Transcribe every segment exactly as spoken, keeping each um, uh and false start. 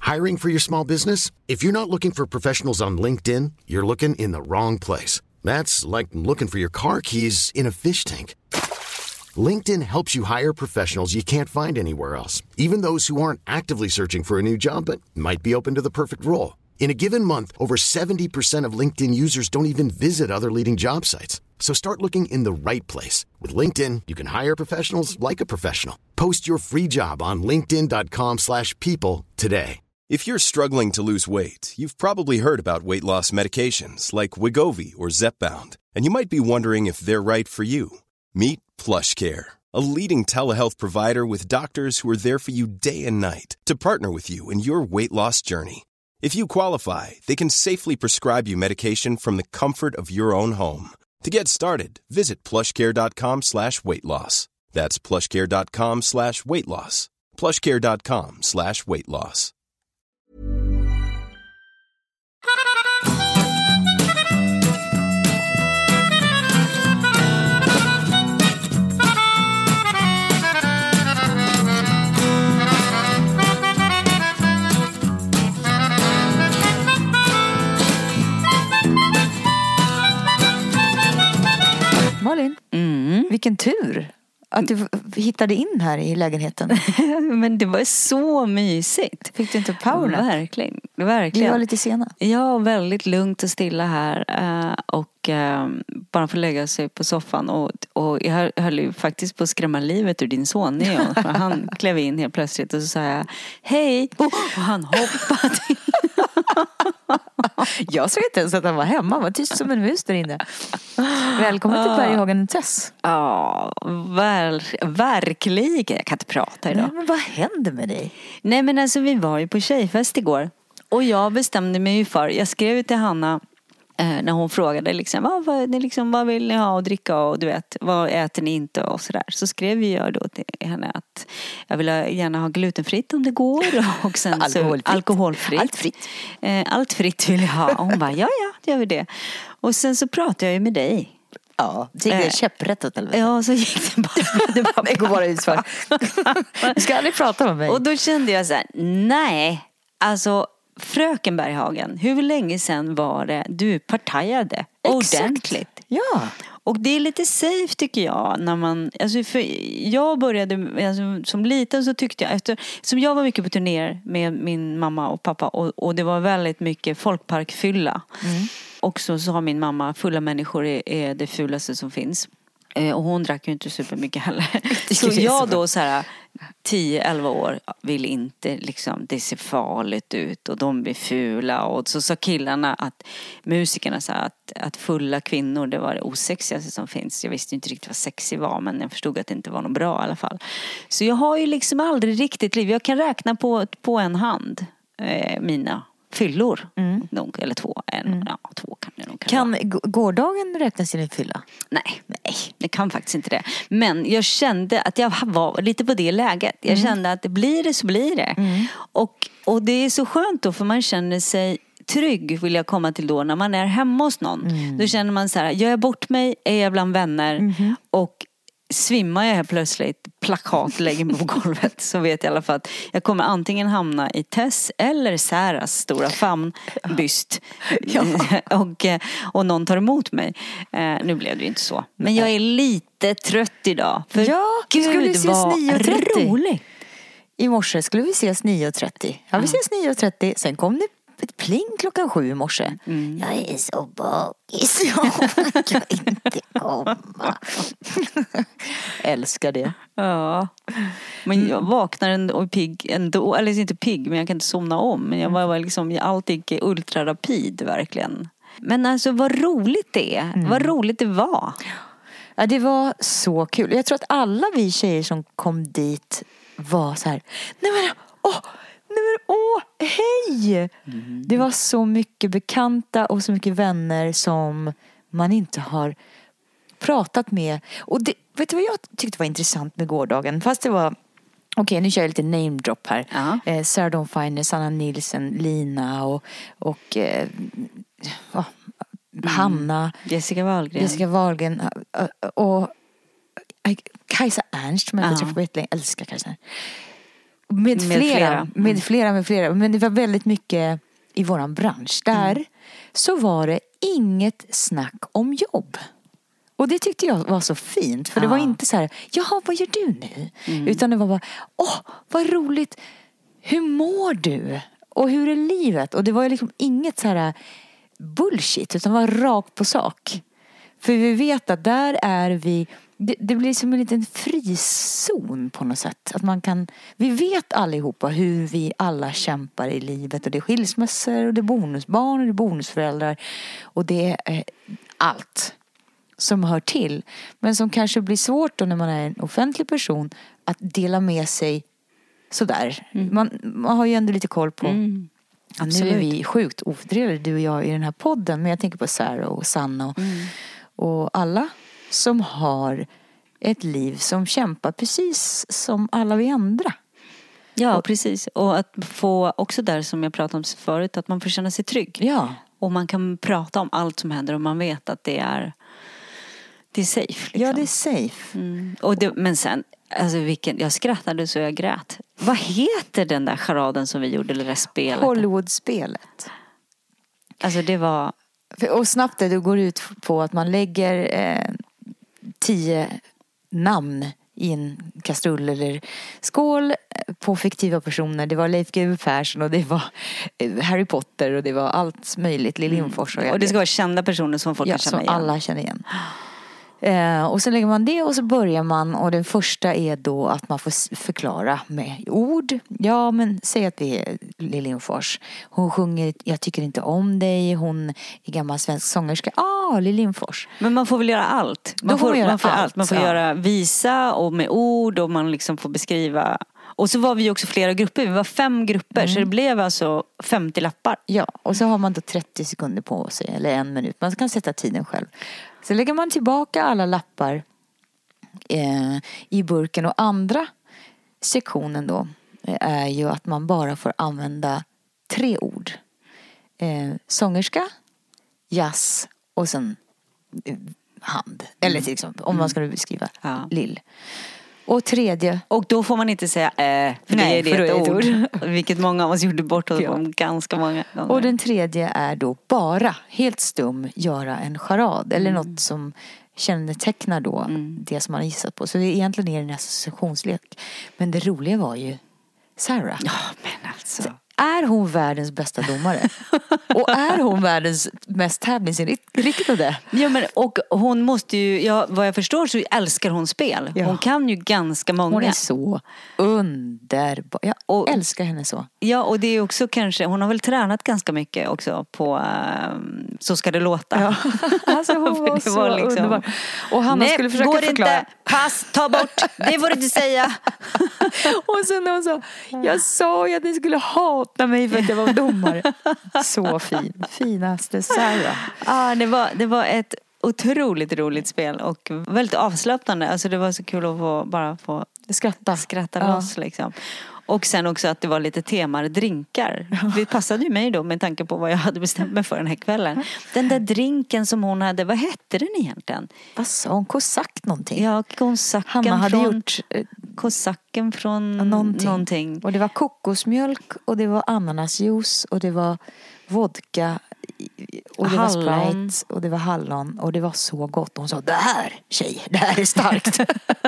Hiring for your small business? If you're not looking for professionals on LinkedIn, you're looking in the wrong place. That's like looking for your car keys in a fish tank. LinkedIn helps you hire professionals you can't find anywhere else, even those who aren't actively searching for a new job but might be open to the perfect role. In a given month, over seventy percent of LinkedIn users don't even visit other leading job sites. So start looking in the right place. With LinkedIn, you can hire professionals like a professional. Post your free job on linkedin dot com slash people today. If you're struggling to lose weight, you've probably heard about weight loss medications like Wegovy or Zepbound, and you might be wondering if they're right for you. Meet PlushCare, a leading telehealth provider with doctors who are there for you day and night to partner with you in your weight loss journey. If you qualify, they can safely prescribe you medication from the comfort of your own home. To get started, visit plushcare.com slash weight loss. That's plushcare.com slash weight loss. plushcare.com slash weight loss. Malin, mm. vilken tur att du hittade in här i lägenheten. Men det var så mysigt. Fick du inte powernap? Verkligen, verkligen. Vi var lite sena. Ja, väldigt lugnt och stilla här. Och bara få lägga sig på soffan. Och, och jag höll ju faktiskt på att skrämma livet ur din son Neo. Han klev in helt plötsligt och så sa jag hej. Och han hoppade in. Jag såg inte ens att han var hemma. Han var tyst som en mus där inne. Välkommen till Berghagen Tess. Ja, ver- verkligen. Jag kan inte prata idag. Nej, men vad hände med dig? Nej, men alltså vi var ju på tjejfest igår. Och jag bestämde mig ju för, jag skrev till Hanna eh, när hon frågade liksom, vad, vad, liksom, vad vill ni ha och dricka och du vet, vad äter ni inte och sådär. Så skrev jag då till henne att jag vill gärna ha glutenfritt om det går. Och sen alkoholfritt. Så, alkoholfritt. Allt fritt. Eh, allt fritt vill jag ha. Och hon bara, ja ja, det gör vi det. Och sen så pratade jag ju med dig. Ja, det gick det käpprätt. Ja, så gick det bara. Det, bara, det går bara ut för. Du ska aldrig prata med mig. Och då kände jag så här, nej, alltså fröken Berghagen, hur länge sedan var det du partajade ordentligt? Ja. Och det är lite safe tycker jag när man, alltså för jag började, alltså, som liten så tyckte jag, efter, som jag var mycket på turnéer med min mamma och pappa och, och det var väldigt mycket folkparkfylla. Mm. Och så, så har min mamma, fulla människor är, är det fulaste som finns. Eh, och hon drack ju inte super mycket heller. Så jag då så här tio elva år vill inte liksom, det ser farligt ut och de blir fula. Och så sa killarna att musikerna sa att, att fulla kvinnor det var det osexigaste som finns. Jag visste inte riktigt vad sexig var, men jag förstod att det inte var något bra i alla fall. Så jag har ju liksom aldrig riktigt liv. Jag kan räkna på, på en hand eh, mina fyllor. Mm. Nog, eller två. En, mm. Ja, två kan det nog Kan g- gårdagen räknas till en fylla? Nej, nej, det kan faktiskt inte det. Men jag kände att jag var lite på det läget. Jag mm. kände att det blir det så blir det. Mm. Och, och det är så skönt då för man känner sig trygg vill jag komma till då när man är hemma hos någon. Mm. Då känner man så här, gör jag bort mig, är jag bland vänner mm. och svimmar jag här plötsligt, plakat lägger mig på golvet så vet jag i alla fall att jag kommer antingen hamna i Tess eller Säras stora famnbyst ja. och, och någon tar emot mig. Eh, nu blev det ju inte så. Men jag är lite trött idag. För ja, Gud skulle vi ses nio och trettio? Roligt. I morse skulle vi ses nio och trettio. Ja, vi ses nio och trettio. Sen kom det ett pling klockan sju i morse. Mm. Jag är så bakis. Jag kan inte komma. Älskar det. Ja. Men jag vaknar ändå, och pigg ändå. Eller inte pigg, men jag kan inte somna om. Men jag var, var liksom, allt gick ultrarapid verkligen. Men alltså vad roligt det är. Mm. Vad roligt det var. Ja, det var så kul. Jag tror att alla vi tjejer som kom dit var så här. Nej men, åh! Nej men åh, hej! Mm. Det var så mycket bekanta och så mycket vänner som man inte har pratat med. Och det, vet du vad jag tyckte var intressant med gårdagen? Fast det var, okej okay, nu kör jag lite name drop här. Uh-huh. eh, Sarah Dawn Finer, Sanna Nilsson, Lina och, och eh, oh, mm. Hanna. Jessica Wahlgren. Jessica Wahlgren och, och Kajsa Ernst som jag inte träffat på jättelänge. Älskar Kajsa. Med, Med flera, flera. Mm. med flera, med flera. Men det var väldigt mycket i våran bransch. Där Mm. så var det inget snack om jobb. Och det tyckte jag var så fint. För det Ja. var inte så här, jaha, vad gör du nu? Mm. Utan det var bara, åh, vad roligt. Hur mår du? Och hur är livet? Och det var ju liksom inget så här bullshit. Utan var rakt på sak. För vi vet att där är vi... Det, det blir som en liten frizon på något sätt. Att man kan... Vi vet allihopa hur vi alla kämpar i livet. Och det är skilsmässor och det är bonusbarn och det är bonusföräldrar. Och det är eh, allt som hör till. Men som kanske blir svårt då när man är en offentlig person att dela med sig sådär. Mm. Man, man har ju ändå lite koll på... Mm. Nu är vi sjukt ofördelade, du och jag, i den här podden. Men jag tänker på Sarah och Sanna och, mm. och alla som har ett liv som kämpar precis som alla vi andra. Ja, och, precis. Och att få också där som jag pratade om förut, att man får känna sig trygg. Ja. Och man kan prata om allt som händer och man vet att det är det är safe. Liksom. Ja, det är safe. Mm. Och det, men sen, alltså vilken, jag skrattade så jag grät. Vad heter den där charaden som vi gjorde, eller det spelet? Hollywood-spelet. Alltså det var... Och snabbt det, det går ut på att man lägger eh, tio namn i en kastrull eller skål på fiktiva personer. Det var Leif G W Persson och det var Harry Potter och det var allt möjligt. Lill Lindfors och, och det ska vara kända personer som folk ja, kan känna som igen. alla känner igen. Eh, och så lägger man det och så börjar man, och den första är då att man får förklara med ord. Ja, men säg att det är Lill Lindfors. Hon sjunger Jag tycker inte om dig. Hon är gammal svensk sångerska. Ah, Lill Lindfors. Men man får väl göra allt. Man Då får får, man göra man får allt. allt, Man får ja. göra visa och med ord och man liksom får beskriva. Och så var vi också flera grupper. Vi var fem grupper. Mm. Så det blev alltså femtio lappar. Ja, och så har man då trettio sekunder på sig. Eller en minut. Man kan sätta tiden själv. Så lägger man tillbaka alla lappar eh, i burken. Och andra sektionen då är ju att man bara får använda tre ord. Eh, sångerska, jazz och sen eh, hand. Eller till exempel, om man ska beskriva Ja. Lill. Och tredje... Och då får man inte säga äh, för Nej, det är för det då ett är det ett ord. Vilket många av oss gjorde bort oss Ja. på ganska många gånger. Och den tredje är då bara helt stum göra en charad. Eller Mm. något som kännetecknar då Mm. det som man har gissat på. Så det är egentligen är en associationslek. Men det roliga var ju Sarah. Ja, men alltså. Är hon världens bästa domare? Och är hon världens mest tävlingsinriktade? Ja, men och hon måste ju, ja, vad jag förstår så älskar hon spel. Ja. Hon kan ju ganska många. Hon är så underbar. Jag Och- älskar henne så. Ja, och det är också kanske, hon har väl tränat ganska mycket också på um, Så ska det låta. Ja. Alltså hon För var det så var liksom- underbar. Och Hanna Nej, skulle försöka går förklara. inte, pass, ta bort, det får du inte säga. Och sen när hon sa, jag sa ju att ni skulle hata mig för att jag var domare. Så fin. Finaste Sarah. Ja, det var, det var ett otroligt roligt spel och väldigt avslappnande. Alltså det var så kul att få, bara få Skratta. skratta Ja. loss liksom. Och sen också att det var lite tema drinkar. Det passade ju mig då med tanke på vad jag hade bestämt mig för den här kvällen. Den där drinken som hon hade, vad hette den egentligen? Vad sa hon? Kosack någonting? Ja, kosacken Hanna hade från... gjort eh, Kosacken från någonting. någonting. Och det var kokosmjölk och det var ananasjuice och det var vodka och det Hallon. var Sprite och det var hallon och det var så gott. Och hon sa, det här tjej, det här är starkt.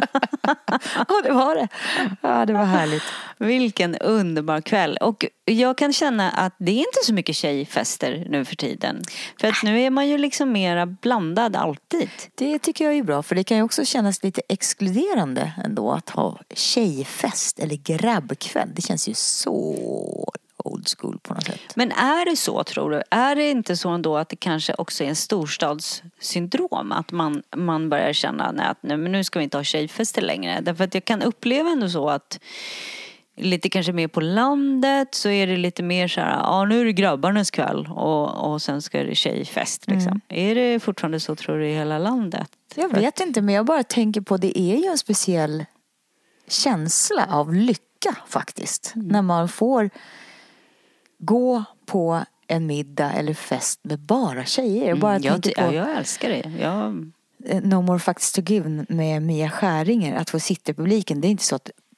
Och det var det. Ja, det var härligt. Vilken underbar kväll. Och jag kan känna att det är inte så mycket tjejfester nu för tiden. För att nu är man ju liksom mera blandad alltid. Det tycker jag är bra, för det kan ju också kännas lite exkluderande ändå att ha tjejfest eller grabbkväll. Det känns ju så old school på något sätt. Men är det så, tror du? Är det inte så ändå att det kanske också är en storstadssyndrom? Att man, man börjar känna nej, att nej, men nu ska vi inte ha tjejfester längre. Därför att jag kan uppleva ändå så att lite kanske mer på landet så är det lite mer så här, ja nu är det grabbarnas kväll och, och sen ska det tjejfest liksom. Mm. Är det fortfarande så, tror du, i hela landet? Jag vet inte, men jag bara tänker på, det är ju en speciell känsla av lycka faktiskt. Mm. När man får gå på en middag eller fest med bara tjejer. Jag bara mm, jag, tänker på ja, jag älskar det. Jag... No More Facts to Give med Mia Skäringer. Att få sitta i publiken. Det är inte så att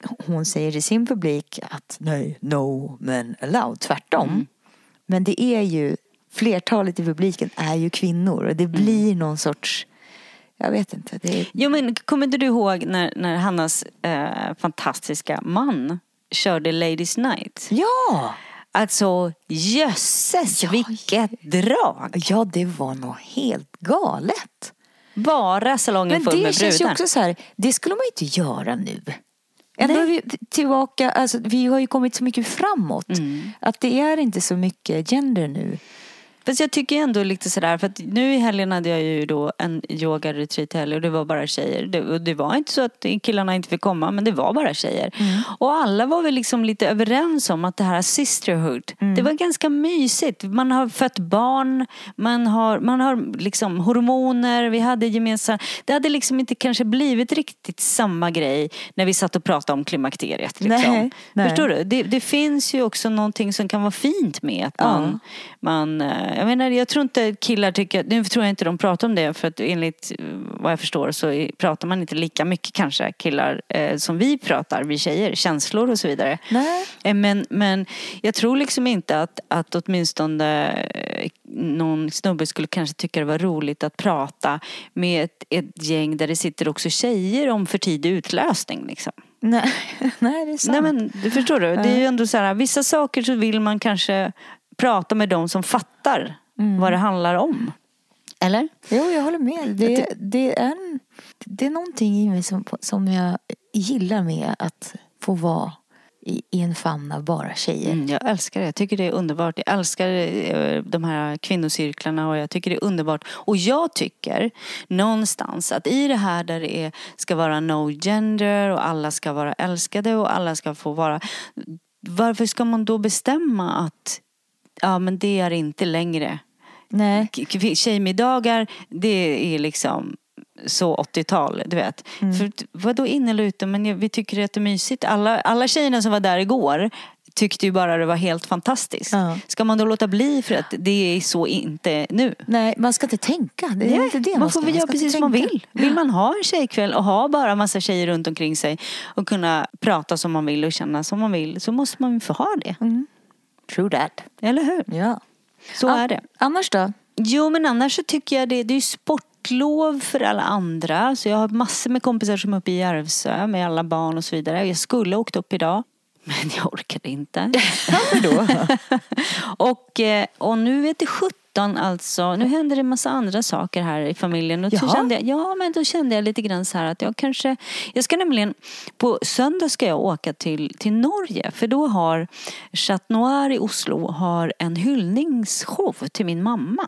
hon säger till sin publik att nej, no men allowed, tvärtom. Mm. Men det är ju, flertalet i publiken är ju kvinnor och det blir mm. någon sorts, jag vet inte. Det är... Jo, men kommer inte du ihåg när, när Hannas eh, fantastiska man körde Ladies Night? Ja! Alltså, jösses, ja, vilket drag! Ja, det var nog helt galet. Bara salongen full med brudar. Men det känns ju också så här, det skulle man inte göra nu. Ändå är vi tillbaka, alltså vi har ju kommit så mycket framåt. Mm. Att det är inte så mycket gender nu. Fast jag tycker ändå lite sådär, för att nu i helgen hade jag ju då en yoga-retreat-helg och det var bara tjejer. Det, och det var inte så att killarna inte fick komma, men det var bara tjejer. Mm. Och alla var väl liksom lite överens om att det här sisterhood, mm. det var ganska mysigt. Man har fött barn, man har, man har liksom hormoner, vi hade gemensamma. Det hade liksom inte kanske blivit riktigt samma grej när vi satt och pratade om klimakteriet. Liksom. Nej, nej. Förstår du? Det, det finns ju också någonting som kan vara fint med att man... Ja. man Jag menar, jag tror inte killar tycker, nu tror jag inte de pratar om det, för att enligt vad jag förstår så pratar man inte lika mycket kanske killar eh, som vi pratar, vi tjejer, känslor och så vidare. Nej. Eh, men, men jag tror liksom inte att, att åtminstone eh, någon snubbe skulle kanske tycka det var roligt att prata med ett, ett gäng där det sitter också tjejer om för tidig utlösning liksom. Nej, Nej det är sant. Nej, men du förstår du, det är ju ändå så här, vissa saker så vill man kanske prata med dem som fattar mm. vad det handlar om. Eller? Jo, jag håller med. Det, det, är, en, det är någonting i mig som, som jag gillar med att få vara i, i en famn av bara tjejer. Mm, jag älskar det. Jag tycker det är underbart. Jag älskar de här kvinnocirklarna och jag tycker det är underbart. Och jag tycker någonstans att i det här där det är, ska vara no gender och alla ska vara älskade och alla ska få vara... Varför ska man då bestämma att ja, men det är inte längre. Nej. Tjejmiddagar, det är liksom så åttiotal, du vet. Mm. För vad då in eller ute, men vi tycker att det är mysigt. Alla, alla tjejerna som var där igår tyckte ju bara det var helt fantastiskt. Ja. Ska man då låta bli för att det är så inte nu? Nej, man ska inte tänka. Det är Nej, inte det man, man får ska. väl göra precis som man vill. Ja. Vill man ha en tjejkväll och ha bara massa tjejer runt omkring sig och kunna prata som man vill och känna som man vill, så måste man få ha det. Mm. True that. Eller hur? Ja. Så A- är det. Annars då? Jo, men annars så tycker jag det, det är ju sportlov för alla andra. Så jag har massor med kompisar som är uppe i Järvsö med alla barn och så vidare. Jag skulle ha åkt upp idag, men jag orkade inte. Varför då? och, och nu vet det sjutton alltså. Nu händer det en massa andra saker här i familjen. Och så kände jag, ja, men då kände jag lite grann så här att jag kanske... Jag ska nämligen... På söndag ska jag åka till, till Norge. För då har Chat Noir i Oslo har en hyllningsshow till min mamma.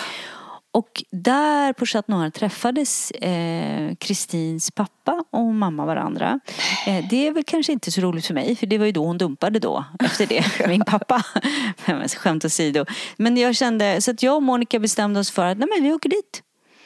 Och där på Chat Noir träffades Kristins eh, pappa och mamma varandra. Eh, det är väl kanske inte så roligt för mig, för det var ju då hon dumpade då, efter det, min pappa. Skämt åsido. Men jag kände, så att jag och Monica bestämde oss för att nej, men vi åker dit.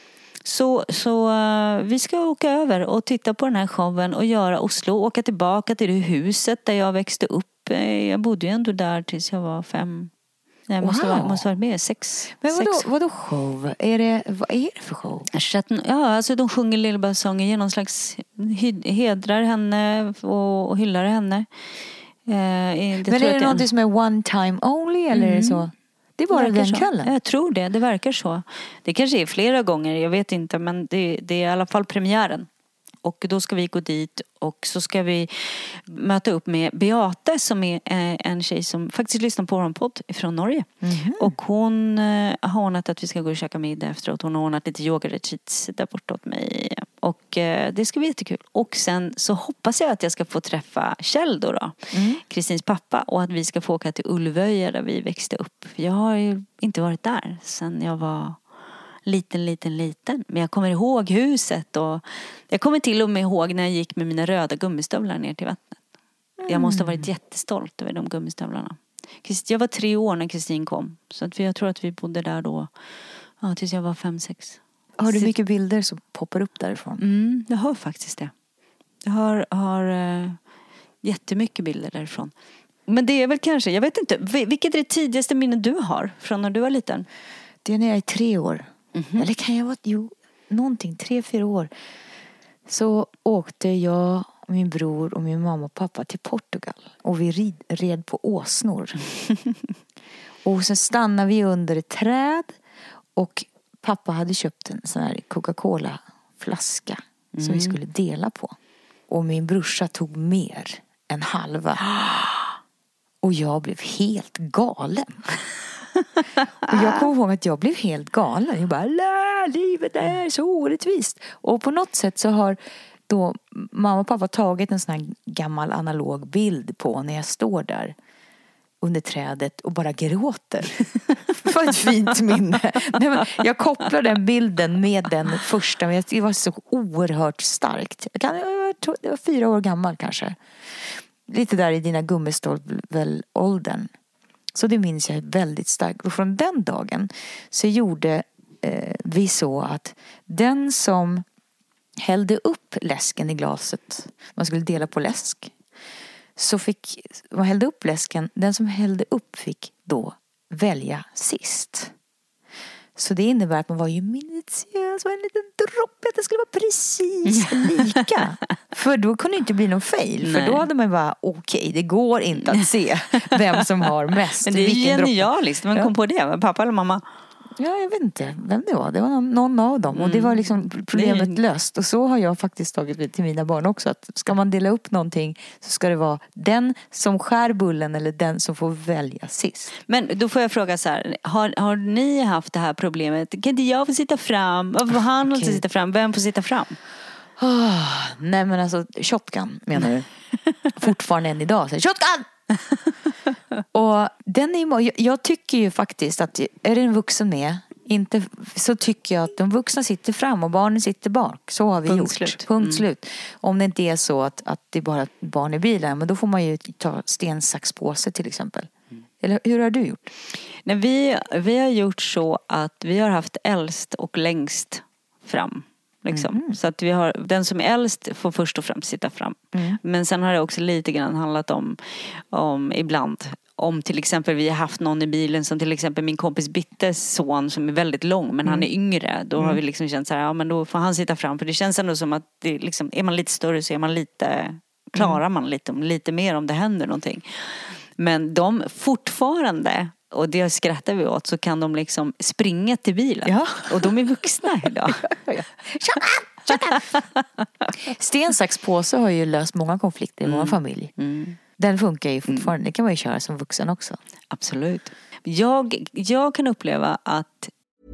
Så, så uh, vi ska åka över och titta på den här showen och göra Oslo. Åka tillbaka till det huset där jag växte upp. Jag bodde ju ändå där tills jag var fem. Nej, wow. måste vara, måste vara med sex. Men vadå, sex. vadå show? Är det, vad är det för show? Ja, alltså de sjunger Lill-Babs-sånger, genom slags hedrar henne och, och hyllar henne. Eh, det Men är det något en... som är one time only eller mm. är det så? Det var det den så. kvällen? Jag tror det, det verkar så. Det kanske är flera gånger, jag vet inte, men det, det är i alla fall premiären. Och då ska vi gå dit och så ska vi möta upp med Beate som är en tjej som faktiskt lyssnar på vår podd från Norge. Mm-hmm. Och hon har ordnat att vi ska gå och käka middag efteråt. Hon har ordnat lite yoga-retreats där borta åt mig. Och det ska bli jättekul. Och sen så hoppas jag att jag ska få träffa Kjell då då. Mm. Kristins pappa. Och att vi ska få åka till Ulvöja där vi växte upp. Jag har ju inte varit där sen jag var... Liten, liten, liten. Men jag kommer ihåg huset och jag kommer till och med ihåg när jag gick med mina röda gummistövlar ner till vattnet. Mm. Jag måste ha varit jättestolt över de gummistövlarna. Jag var tre år när Kristin kom. Så att jag tror att vi bodde där då. Ja, tills jag var fem, sex. Har du mycket bilder som poppar upp därifrån? Mm, jag har faktiskt det. Jag har, har uh, jättemycket bilder därifrån. Men det är väl kanske, jag vet inte. Vilket är det tidigaste minne du har från när du var liten? Det är när jag är tre år. Mm-hmm. Eller kan jag vara, jo, någonting, tre, fyra år. Så åkte jag min bror och min mamma och pappa till Portugal. Och vi rid, red på åsnor. Och sen stannade vi under ett träd. Och pappa hade köpt en sån här Coca-Cola-flaska. Mm. Som vi skulle dela på. Och min brorsa tog mer än halva. Och jag blev helt galen. Och jag kommer ihåg att jag blev helt galen. Jag bara, lä, livet är så orättvist. Och på något sätt så har då mamma och pappa tagit en sån här gammal analog bild på när jag står där under trädet och bara gråter. Det var ett fint minne. Nej, men jag kopplar den bilden med den första, men det var så oerhört starkt. Jag, kan, jag tror det var fyra år gammal kanske. Lite där i dina gummistolvel-åldern. Så det minns jag väldigt starkt. Och från den dagen så gjorde eh, vi så att den som hällde upp läsken i glaset, man skulle dela på läsk, så fick, man hällde upp läsken, den som hällde upp fick då välja sist. Så det innebär att man var ju minutiös och en liten droppe, att det skulle vara precis lika. För då kunde det inte bli någon fail. För Nej. Då hade man bara, okej, okay, det går inte att se vem som har mest. Men det är ju genialiskt, man kom ja. på det, pappa eller mamma. Ja, jag vet inte vem det var. Det var någon av dem. Mm. Och det var liksom problemet Nej. löst. Och så har jag faktiskt tagit det till mina barn också. Att ska man dela upp någonting så ska det vara den som skär bullen eller den som får välja sist. Men då får jag fråga så här. Har, har ni haft det här problemet? Kan inte jag få sitta fram? Varför får han inte sitta fram? Vem får sitta fram? Oh, nej men alltså, shotgun menar du? Fortfarande än idag. Så, shotgun! Och den är, jag, jag tycker ju faktiskt att är det en vuxen med inte, så tycker jag att de vuxna sitter fram och barnen sitter bak. Så har vi Punkt gjort. Slut. Punkt mm. slut. Om det inte är så att, att det är bara barn i bilen, men då får man ju ta sten, sax, påse till exempel. Mm. Eller hur har du gjort? Nej, vi, vi har gjort så att vi har haft äldst och längst fram. Liksom. Mm. Så att vi har, den som är äldst får först och främst sitta fram. Mm. Men sen har det också lite grann handlat om, om ibland, om till exempel vi har haft någon i bilen som till exempel min kompis Bittes son som är väldigt lång men mm. han är yngre. Då mm. har vi liksom känt så här, ja men då får han sitta fram. För det känns ändå som att det liksom, är man lite större så är man lite, klarar mm. man lite, lite mer om det händer någonting. Men de fortfarande, och det skrattar vi åt, så kan de liksom springa till bilen. Ja. Och de är vuxna idag. Sten, sax, påse har ju löst många konflikter i mm. många familjer. Mm. Den funkar ju fortfarande. Mm. Det kan man ju köra som vuxen också. Absolut. Jag, jag kan uppleva att...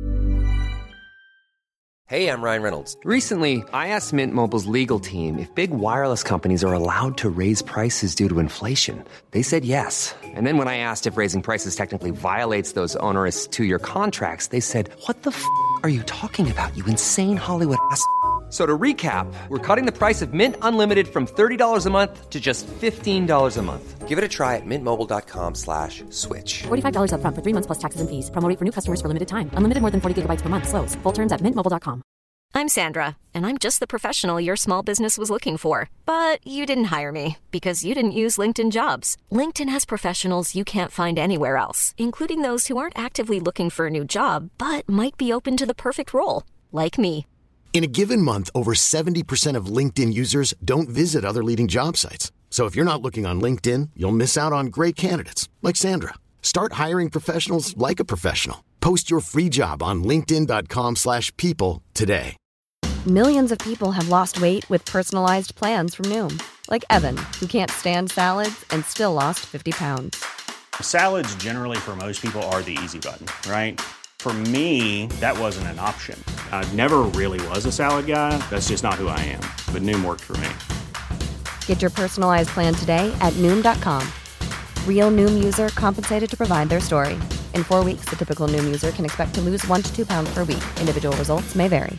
Hey, I'm Ryan Reynolds. Recently, I asked Mint Mobile's legal team if big wireless companies are allowed to raise prices due to inflation. They said yes. And then when I asked if raising prices technically violates those onerous two-year contracts, they said, what the f*** are you talking about, you insane Hollywood ass f- So to recap, we're cutting the price of Mint Unlimited from thirty dollars a month to just fifteen dollars a month. Give it a try at mintmobile.com slash switch. forty-five dollars up front for three months plus taxes and fees. Promo rate for new customers for limited time. Unlimited more than forty gigabytes per month. Slows full terms at mint mobile dot com. I'm Sandra, and I'm just the professional your small business was looking for. But you didn't hire me because you didn't use LinkedIn Jobs. LinkedIn has professionals you can't find anywhere else, including those who aren't actively looking for a new job, but might be open to the perfect role, like me. In a given month, over seventy percent of LinkedIn users don't visit other leading job sites. So if you're not looking on LinkedIn, you'll miss out on great candidates like Sandra. Start hiring professionals like a professional. Post your free job on linkedin dot com slash people today. Millions of people have lost weight with personalized plans from Noom. Like Evan, who can't stand salads and still lost fifty pounds. Salads generally for most people are the easy button, right? For me, that wasn't an option. I never really was a salad guy. That's just not who I am. But Noom worked for me. Get your personalized plan today at noom dot com. Real Noom user compensated to provide their story. In four weeks, the typical Noom user can expect to lose one to two pounds per week. Individual results may vary.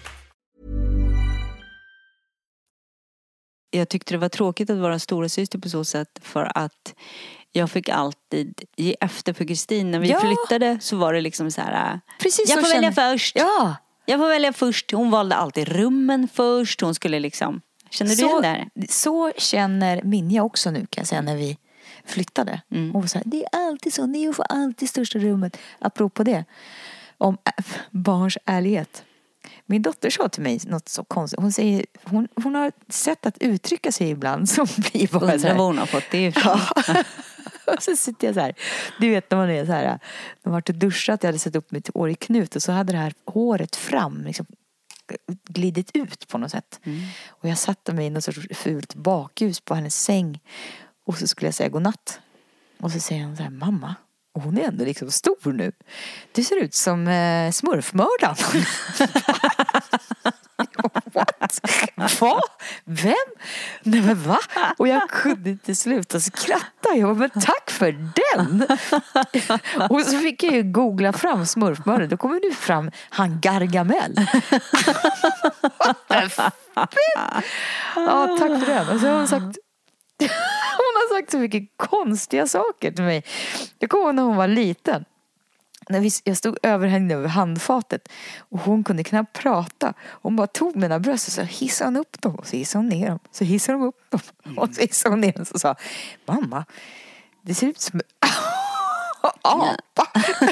Jag tyckte det var tråkigt att vara storasyster på så sätt för att jag fick alltid ge efter för Kristin. När vi ja. flyttade så var det liksom så här. Precis jag får så välja känner... först. Ja. Jag får välja först. Hon valde alltid rummen först. Hon skulle liksom. Känner du så, igen där? Så känner Minja också nu kan jag säga när vi flyttade. Mm. Och så här, det är alltid så. Ni får alltid största rummet. Apropå det. Om barns ärlighet. Min dotter sa till mig något så konstigt. Hon säger, hon, hon har sett att uttrycka sig ibland som blir bara så Undrar här. vad hon har fått det ifrån. Ja. Och så sitter jag så här. Du vet när man är så här. De har varit och duschat. Jag hade satt upp mitt hår i knut. Och så hade det här håret fram liksom glidit ut på något sätt. Mm. Och jag satte mig i något sorts fult bakljus på hennes säng. Och så skulle jag säga godnatt. Och så säger hon så här, mamma. Och hon är ändå liksom stor nu. Du ser ut som eh, smurfmördaren. What? Va? Vem? Nej men va? Och jag kunde inte sluta skratta. Jag bara, men tack för den. Och så fick jag ju googla fram smurfmördaren. Då kommer nu fram han Gargamel. Ja, tack för den. Och så har hon sagt hon har sagt så mycket konstiga saker till mig. Jag kommer ihåg när hon var liten. När vi, jag stod över henne över handfatet. Och hon kunde knappt prata. Hon bara tog mina bröst och så hissade hon upp dem. Och så hissade hon ner dem. Så hissade hon upp dem. Och så hissade hon ner dem. Och så sa, mamma, det ser ut som apa.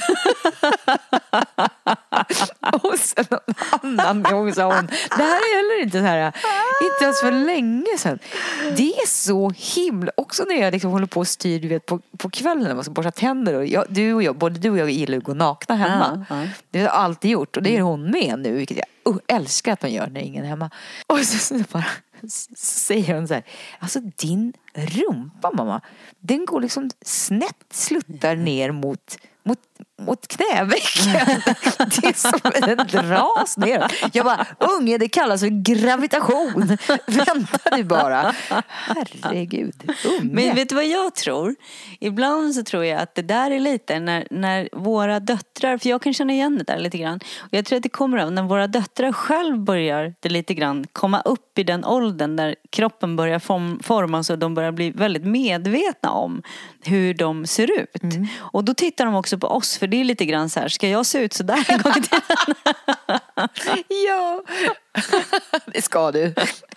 Och sen någon annan gång sa hon, det här är heller inte så här, inte ens för länge sedan. Det är så himla, också när jag liksom håller på och styr, du vet, på, på kvällen och så borstar tänder och jag, du och jag, både du och jag gillar att gå nakna hemma. Ja, ja. Det har jag alltid gjort och det är hon med nu, vilket jag uh, älskar att man gör när ingen är hemma. Och så, så bara så säger hon så här, alltså din rumpa mamma, den går liksom snett, sluttar ner mot mot, mot knävecken. Det är som den dras ner. Jag bara, unge, det kallas för gravitation. Vänta nu bara. Herregud, unge. Men vet du vad jag tror? Ibland så tror jag att det där är lite när, när våra döttrar, för jag kan känna igen det där lite grann. Och jag tror att det kommer av när våra döttrar själv börjar det lite grann komma upp i den åldern där kroppen börjar form, formas och de börjar bli väldigt medvetna om hur de ser ut. Mm. Och då tittar de också på oss, för det är lite grann så här, ska jag se ut så där en gång till? Ja, det ska du.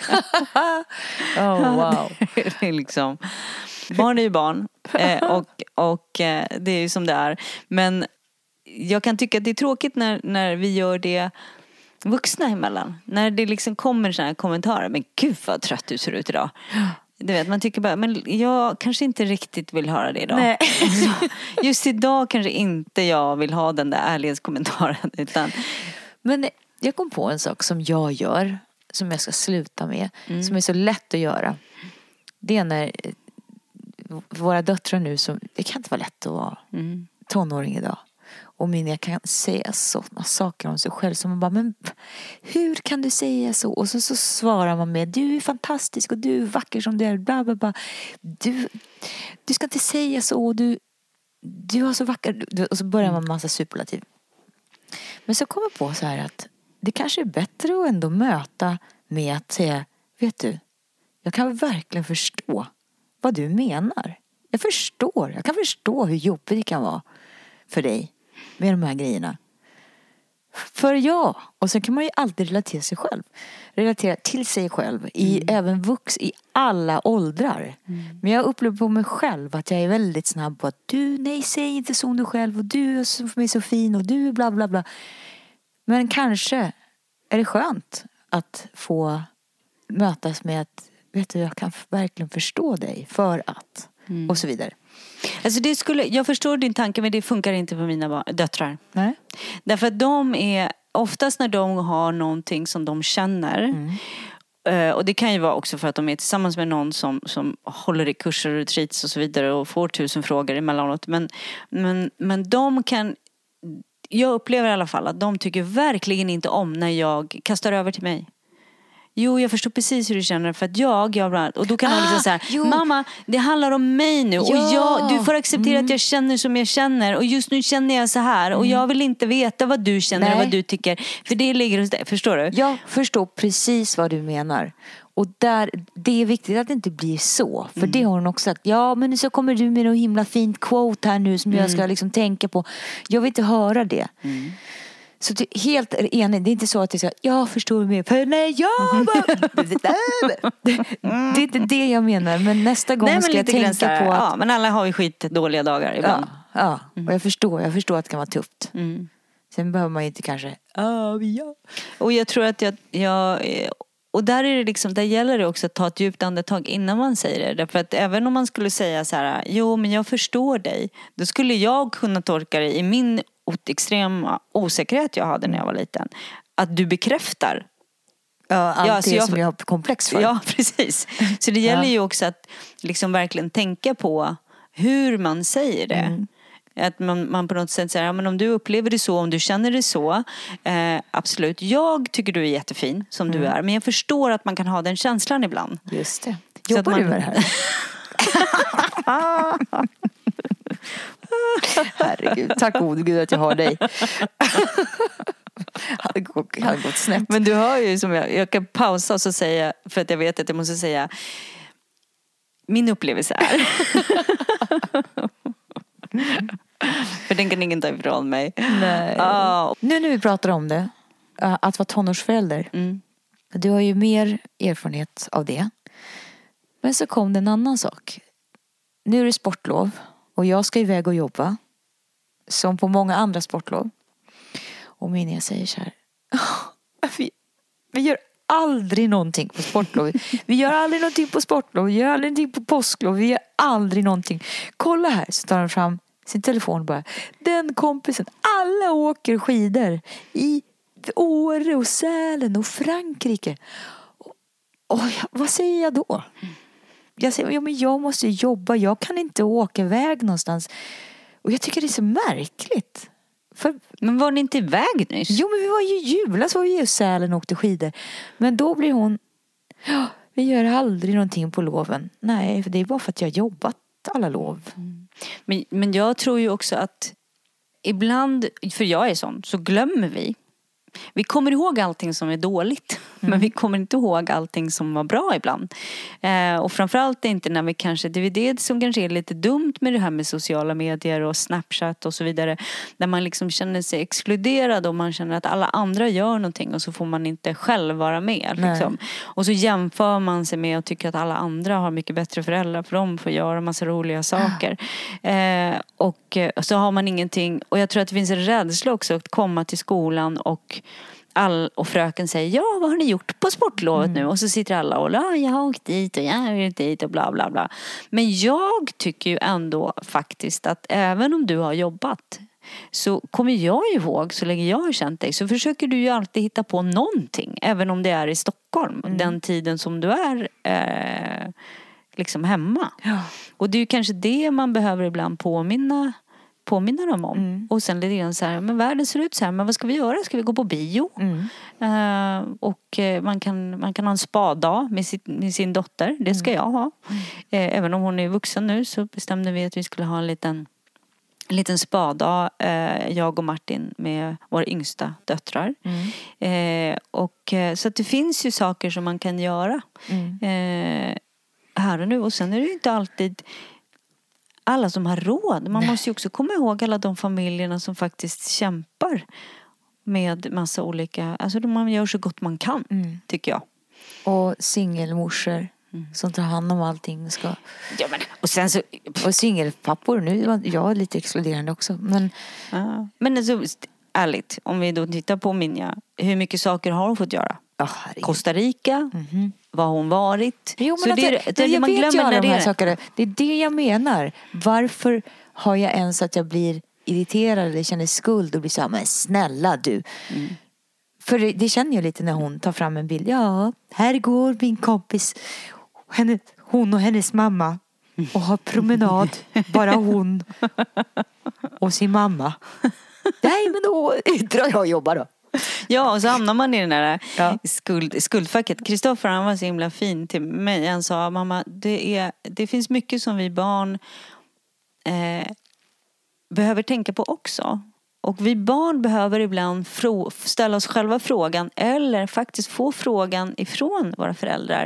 Oh, wow. Det är liksom, barn är ju barn eh, och, och eh, det är ju som det är. Men jag kan tycka att det är tråkigt när, när vi gör det vuxna emellan. När det liksom kommer sådana här kommentarer, men gud vad trött du ser ut idag. Du vet, man tycker bara, men jag kanske inte riktigt vill höra det idag. Nej. Just idag kanske inte jag vill ha den där ärlighetskommentaren. Utan... Men jag kom på en sak som jag gör, som jag ska sluta med, mm. som är så lätt att göra. Det är när våra döttrar nu, som, det kan inte vara lätt att vara mm. tonåring idag. Och min, jag kan säga sådana saker om sig själv som man bara, men hur kan du säga så? Och så, så svarar man med, du är fantastisk och du är vacker som du är, bla bla bla. Du, du ska inte säga så, du, du har så vacker, du, och så börjar man massa superlativ. Men så kommer jag på så här att det kanske är bättre att ändå möta med att säga, vet du, jag kan verkligen förstå vad du menar. Jag förstår, jag kan förstå hur jobbigt det kan vara för dig med de här grejerna. För ja, och sen kan man ju alltid relatera sig själv. Relatera till sig själv i mm. även vux i alla åldrar. Mm. Men jag upplever på mig själv att jag är väldigt snabb på att du, nej, säg inte så om du själv och du är för mig så fin och du bla bla bla. Men kanske är det skönt att få mötas med att, vet du, jag kan verkligen förstå dig för att mm. och så vidare. Alltså det skulle, jag förstår din tanke, men det funkar inte för mina barn, döttrar. Nej. Därför att de är, oftast när de har någonting som de känner, mm. och det kan ju vara också för att de är tillsammans med någon som, som håller i kurser och retreats och så vidare och får tusen frågor emellanåt. Men, men, men de kan, jag upplever i alla fall att de tycker verkligen inte om när jag kastar över till mig. Jo, jag förstår precis hur du känner. För att jag, jag och då kan ah, de liksom säga, mamma, det handlar om mig nu. Ja. Och jag, du får acceptera mm. att jag känner som jag känner. Och just nu känner jag så här. Mm. Och jag vill inte veta vad du känner. Nej. Och vad du tycker. För det ligger hos dig, förstår du? Jag förstår precis vad du menar. Och där, det är viktigt att det inte blir så. För mm. det har hon också sagt. Ja, men så kommer du med något himla fint quote här nu som mm. jag ska liksom tänka på. Jag vill inte höra det. Mm. Så det är helt enig. Det är inte så att jag säger, jag förstår mer. För nej, jag bara... Det är inte det jag menar. Men nästa gång nej, ska jag tänka gränsar. På att... Ja, men alla har ju skit dåliga dagar ibland. Ja, ja. Mm. Och jag förstår, jag förstår att det kan vara tufft. Mm. Sen behöver man inte kanske, ja, ja. Och jag tror att jag, jag och där är det liksom, där gäller det också att ta ett djupt andetag innan man säger det. Därför att även om man skulle säga så här, jo men jag förstår dig, då skulle jag kunna tolka det i min extrema osäkerhet jag hade när jag var liten. Att du bekräftar. Ja, allt ja, det alltså jag, som jag har komplex för. Ja, precis. Så det gäller ja. ju också att liksom verkligen tänka på hur man säger det. Mm. Att man, man på något sätt säger, ja, men om du upplever det så, om du känner det så, eh, absolut. Jag tycker du är jättefin som mm. du är, men jag förstår att man kan ha den känslan ibland. Just det. Jobbar man... du med det här? Herregud, tack gode Gud att jag har dig. hade, gått, hade gått snett. Men du hör ju som jag, jag kan pausa och så säga, för att jag vet att jag måste säga min upplevelse är. För den kan ingen ta ifrån mig. Nej. Oh. Nu när vi pratar om det, att vara tonårsförälder. Mm. Du har ju mer erfarenhet av det. Men så kom det en annan sak. Nu är det sportlov. Och jag ska iväg och jobba. Som på många andra sportlov. Och Minja säger så här. Vi, vi gör aldrig någonting på sportlov. Vi gör aldrig någonting på sportlov. Vi gör aldrig någonting på påsklov. Vi gör aldrig någonting. Kolla här. Så tar han fram sin telefon och bara. Den kompisen. Alla åker skidor. I Åre och Sälen och Frankrike. Och, och vad säger jag då? Jag säger, ja men jag måste jobba. Jag kan inte åka iväg någonstans. Och jag tycker det är så märkligt. För, men var ni inte iväg nyss? Jo men vi var ju julas var vi i Sälen och åkte skidor. Men då blir hon, ja, vi gör aldrig någonting på loven. Nej, för det är bara för att jag har jobbat alla lov. Mm. Men, men jag tror ju också att ibland, för jag är sån, så glömmer vi. Vi kommer ihåg allting som är dåligt. Mm. Men vi kommer inte ihåg allting som var bra ibland. Eh, och framförallt inte när vi kanske, det är det som kanske är lite dumt med det här med sociala medier och Snapchat och så vidare. Där man liksom känner sig exkluderad och man känner att alla andra gör någonting och så får man inte själv vara med. Liksom. Och så jämför man sig med och tycker att alla andra har mycket bättre föräldrar för de får göra massa roliga saker. Eh, och så har man ingenting. Och jag tror att det finns en rädsla också att komma till skolan och All, och fröken säger, ja vad har ni gjort på sportlovet mm. nu? Och så sitter alla och, ja jag har åkt dit och jag har åkt dit och bla bla bla. Men jag tycker ju ändå faktiskt att även om du har jobbat så kommer jag ihåg, så länge jag har känt dig, så försöker du ju alltid hitta på någonting. Även om det är i Stockholm, mm. den tiden som du är eh, liksom hemma. Ja. Och det är ju kanske det man behöver ibland påminna påminna dem om. Mm. Och sen lite grann så här, men världen ser ut så här, men vad ska vi göra? Ska vi gå på bio? Mm. Uh, och uh, man, kan, man kan ha en spadag med, sitt, med sin dotter. Det ska mm. jag ha. Mm. Uh, även om hon är vuxen nu så bestämde vi att vi skulle ha en liten, en liten spadag. Uh, jag och Martin med våra yngsta döttrar. Mm. Uh, och, uh, så att det finns ju saker som man kan göra. Mm. Uh, här och nu. Och sen är det ju inte alltid alla som har råd. Man Nej. måste ju också komma ihåg alla de familjerna som faktiskt kämpar med massa olika, alltså man gör så gott man kan, mm. tycker jag. Och singelmorsor mm. som tar hand om allting ska. Ja, men, och sen så och singelpappor, nu jag är lite exkluderande också, men ja. Men alltså, ärligt, om vi då tittar på Minja, hur mycket saker har hon fått göra? Oh, Costa Rica, mm-hmm. var hon varit? Jo, men så det, det, det, jag man vet ju alla de här det sakerna. Det är det jag menar. Varför har jag ens att jag blir irriterad eller känner skuld och blir så här, men snälla du. Mm. För det, det känner jag lite när hon tar fram en bild. Ja, här går min kompis, henne, hon och hennes mamma och har promenad. Bara hon och sin mamma. Nej, men då drar jag och jobbar då. Ja, och så hamnar man i den där ja. skuld, skuldfacket. Kristoffer, han var så himla fin till mig. Han sa, mamma, det, är, det finns mycket som vi barn eh, behöver tänka på också. Och vi barn behöver ibland frå, ställa oss själva frågan eller faktiskt få frågan ifrån våra föräldrar.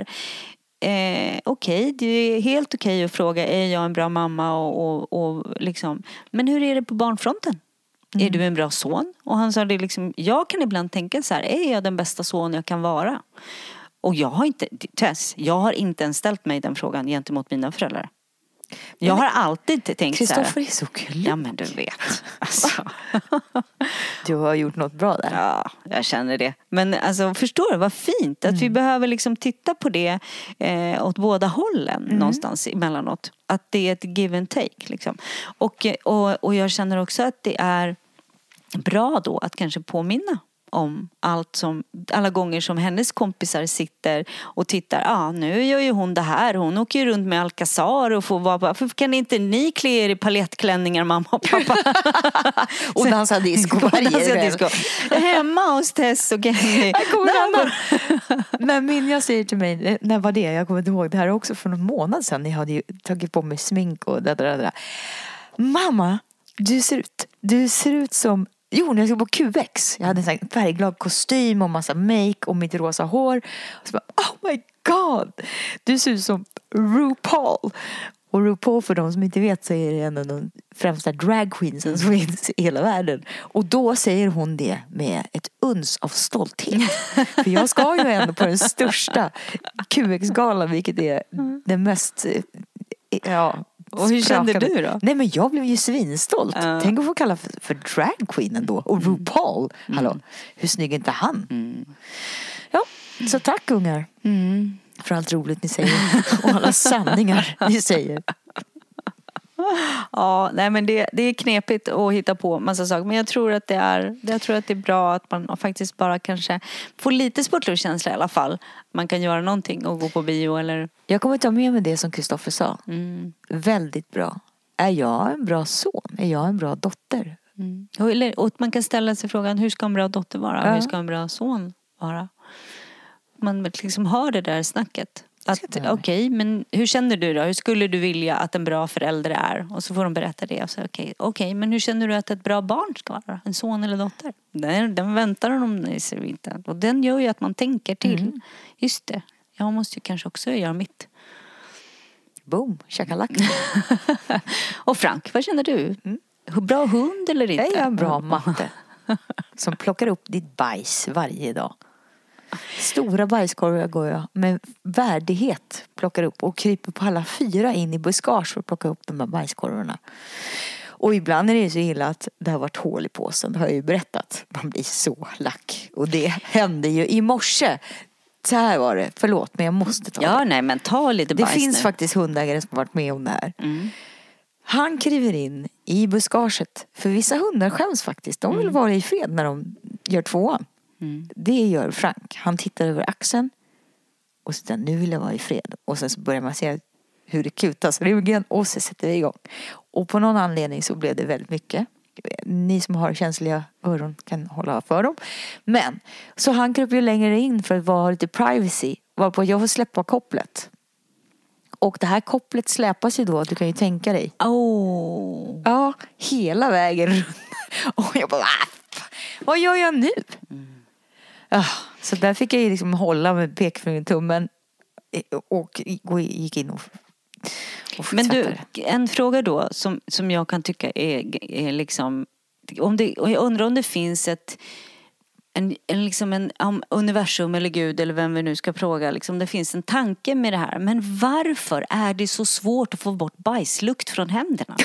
Eh, okej, okay, det är helt okej okay att fråga, är jag en bra mamma? Och, och, och liksom. Men hur är det på barnfronten? Mm. Är du en bra son? Och han sa det liksom, jag kan ibland tänka så här, är jag den bästa son jag kan vara? Och jag har inte, Tess, jag har inte ens ställt mig den frågan gentemot mina föräldrar. Jag har alltid tänkt så här. Kristoffer är så kul. Ja, men du vet. Alltså. Du har gjort något bra där. Ja, jag känner det. Men alltså, förstår du vad fint? Att mm. vi behöver liksom titta på det eh, åt båda hållen mm. någonstans emellanåt. Att det är ett give and take. Liksom. Och, och, och jag känner också att det är bra då att kanske påminna om allt som, alla gånger som hennes kompisar sitter och tittar. Ja, ah, nu gör ju hon det här. Hon åker ju runt med Alcazar och får vara. Varför kan inte ni klä er i palettklänningar, mamma och pappa? Och dansa disco varje disco. Hemma hos Tess och Kenny. När Minja säger till mig, när var det? Jag kommer inte ihåg, det här också för någon månad sedan. Ni hade ju tagit på mig smink och det där, det där. Mamma, du ser ut, du ser ut som Jo, när jag skulle på Q X. Jag hade en sån här färgglad kostym och massa make och mitt rosa hår. Och så bara, oh my god! Du ser ut som RuPaul. Och RuPaul, för de som inte vet, så är det en av de främsta dragqueensen som finns i hela världen. Och då säger hon det med ett uns av stolthet. För jag ska ju ändå på den största Q X-galan, vilket är den mest... Ja... Och hur kände du då? Nej, men jag blev ju svinstolt. Uh. Tänk att få kalla för, för dragqueen då. Och RuPaul, mm. hallå, hur snygg är inte han? Mm. Ja, så tack ungar. Mm. För allt roligt ni säger. Och alla sanningar ni säger. Ja, nej men det, det är knepigt att hitta på massa saker. Men jag tror att det är, jag tror att det är bra att man faktiskt bara kanske får lite sportlovskänsla i alla fall. Man kan göra någonting och gå på bio eller... Jag kommer ta med mig det som Kristoffer sa. Mm. Väldigt bra. Är jag en bra son? Är jag en bra dotter? Mm. Och, eller, och man kan ställa sig frågan, hur ska en bra dotter vara? Ja. Hur ska en bra son vara? Man liksom hör det där snacket. Okej, okay, men hur känner du då? Hur skulle du vilja att en bra förälder är? Och så får de berätta det. Okej, okay, okay, men hur känner du att ett bra barn ska vara? En son eller dotter? Den, den väntar de i sig inte. Och den gör ju att man tänker till. Mm. Just det, jag måste ju kanske också göra mitt. Boom, chakalak. Och Frank, vad känner du? Mm. Bra hund eller inte? Jag är en bra matte. Som plockar upp ditt bajs varje dag. Stora bajskorvar går jag med värdighet plockar upp och kryper på alla fyra in i buskage för att plocka upp de här bajskorvarna. Och ibland är det så illa att det har varit hål i påsen. Det har jag ju berättat. Man blir så lack. Och det hände ju i morse. Så här var det. Förlåt, men jag måste ta ja, det. nej, men ta lite bajs. Det finns nu. faktiskt hundägare som har varit med om det här. Mm. Han kliver in i buskaget. För vissa hundar skäms faktiskt. De vill mm. vara i fred när de gör tvåan. Mm. Det gör Frank. Han tittar över axeln och så nu vill jag vara i fred. Och sen så börjar man se hur det kutas ryggen och så sätter vi igång. Och på någon anledning så blev det väldigt mycket. Ni som har känsliga öron kan hålla för dem. Men så han kröp ju längre in för att vara lite privacy. Varpå jag får släppa kopplet. Och det här kopplet släpas ju då, du kan ju tänka dig. Oh. Ja, hela vägen runt. Och jag bara, vad gör jag nu? Mm. Ja, så där fick jag ju liksom hålla med pekfingret, tummen och gick in och, och men du, en fråga då som, som jag kan tycka är, är liksom om det, och jag undrar om det finns ett en, en, liksom en um, universum eller Gud eller vem vi nu ska fråga, liksom, det finns en tanke med det här. Men varför är det så svårt att få bort bajslukt från händerna?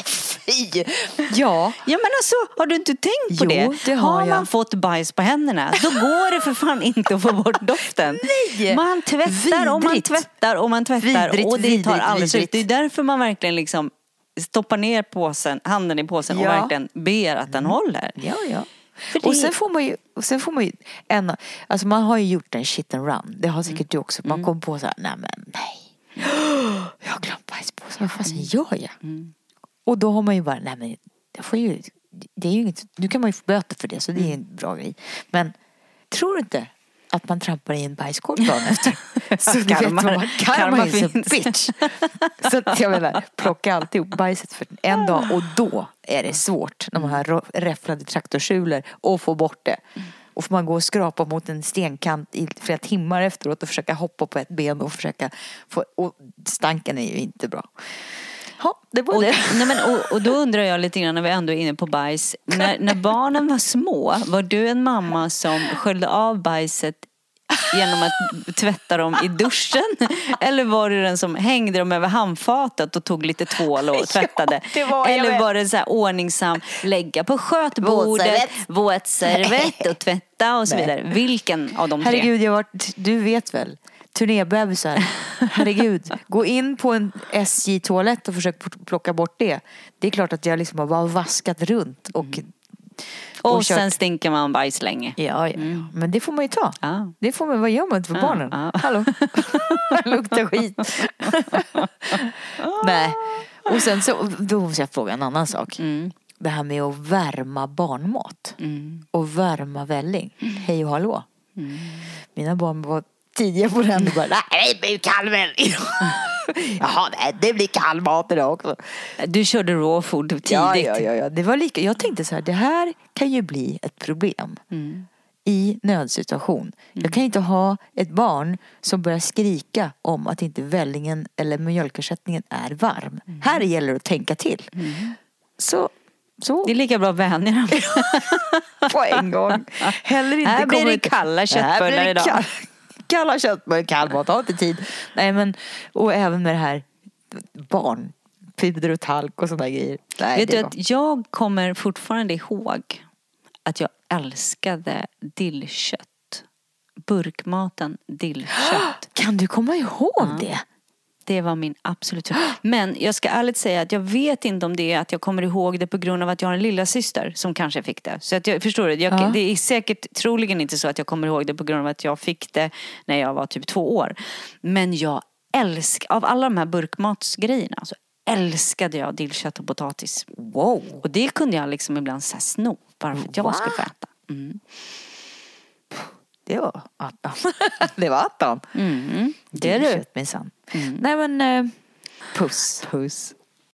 Fy! Ja. Ja, men alltså, har du inte tänkt på jo, det? det har, har man jag. fått bajs på händerna, då går det för fan inte att få bort doften. Nej! Man tvättar vidrigt. och man tvättar och man tvättar vidrigt, och det tar alldeles ut. Det är därför man verkligen liksom stoppar ner påsen, handen i påsen ja. och verkligen ber att den håller. Ja, ja. Och sen får man ju, och sen får man ju en, alltså man har ju gjort en shit and run. Det har säkert mm. du också. Man mm. kommer på så här, nej men nej. Jag har glömt bajspåsen. Vad fan gör jag? Mm. Och då har man ju bara, nej men jag får ju, det är ju inget, nu kan man ju få böter för det, så det är en bra grej. Men tror du inte att man trampar i en bajskorv dagen efter? Så du vet vad man karma is a bitch. Så att jag menar, plocka alltid upp bajset för en dag, och då är det svårt när man har räfflade traktorsulor och få bort det. Och får man gå och skrapa mot en stenkant i flera timmar efteråt och försöka hoppa på ett ben och försöka få, och stanken är ju inte bra. Ja, det var och, det. Nej, men, och, och då undrar jag lite grann när vi ändå är inne på bajs. När, när barnen var små, var du en mamma som sköljde av bajset genom att tvätta dem i duschen? Eller var det den som hängde dem över handfatet och tog lite tvål och tvättade? Ja, det var, eller var det så här ordningsam, lägga på skötbordet, våtservett och tvätta och så Nej. vidare? Vilken av de tre? Herregud, jag har varit, du vet väl, turnébebisar. Herregud, gå in på en S J-toalett och försök plocka bort det. Det är klart att jag liksom har bara vaskat runt och Mm. Och, och sen kört. stinker man bajs länge. Ja, ja, ja. Men det får man ju ta. Ja. Det får man, vad gör man inte för Ja, barnen? ja. Hallå? Luktar skit. Nej. Och sen så, då måste jag fråga en annan sak. Mm. Det här med att värma barnmat. Mm. Och värma välling. Hej och hallå. Mm. Mina barn var tidiga på den och bara, nej det blir kall välling. Jaha, nej, det blir kall mat idag också. Du körde raw food tidigt. Ja, ja, ja, ja. Det var lika, jag tänkte så här, det här kan ju bli ett problem. Mm. I nödsituation. Mm. Jag kan inte ha ett barn som börjar skrika om att inte vällingen eller mjölkersättningen är varm. Mm. Här gäller det att tänka till. Mm. Så, så. Det är lika bra vänner. På en gång. Heller inte här blir det inte... kalla köttbullar idag. Kall... Kalla köttbullar, kall mat, har inte tid. Nej, men, och även med det här barn, puder och talk och sådana grejer. Nej, Vet du var... att jag kommer fortfarande ihåg att jag älskade dillkött. Burkmaten dillkött. Kan du komma ihåg ja. det? Det var min absolut. Men jag ska ärligt säga att jag vet inte om det är att jag kommer ihåg det på grund av att jag har en lilla syster som kanske fick det. Så att jag förstår det. Jag, ja. Det är säkert troligen inte så att jag kommer ihåg det på grund av att jag fick det när jag var typ två år. Men jag älskar, av alla de här burkmatsgrejerna så älskade jag dillkött och potatis. Wow. Och det kunde jag liksom ibland så här sno bara för att jag wow. skulle få äta. Mm. Det var attan. Det var attan. Mm. Det är du. Minsann. Mm. Nej men uh, puss. Puss.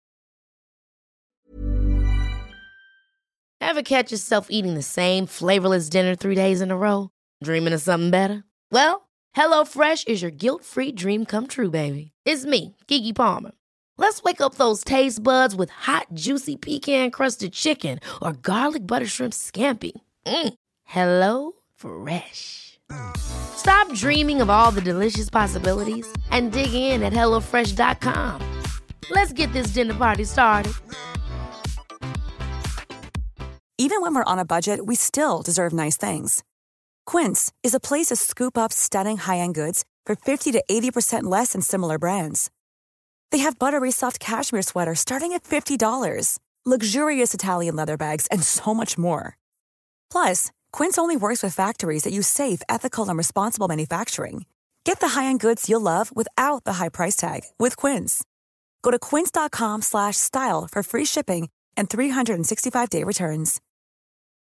Ever catch yourself eating the same flavorless dinner three days in a row? Dreaming of something better? Well, HelloFresh is your guilt-free dream come true, baby. It's me, Keke Palmer. Let's wake up those taste buds with hot, juicy pecan-crusted chicken or garlic butter shrimp scampi. Mm. Hello Fresh. Stop dreaming of all the delicious possibilities and dig in at hello fresh dot com. Let's get this dinner party started. Even when we're on a budget, we still deserve nice things. Quince is a place to scoop up stunning high-end goods for fifty to eighty percent less than similar brands. They have buttery soft cashmere sweaters starting at fifty dollars, luxurious Italian leather bags, and so much more. Plus, Quince only works with factories that use safe, ethical, and responsible manufacturing. Get the high-end goods you'll love without the high price tag with Quince. Go to quince dot com slash style for free shipping and three sixty-five day returns.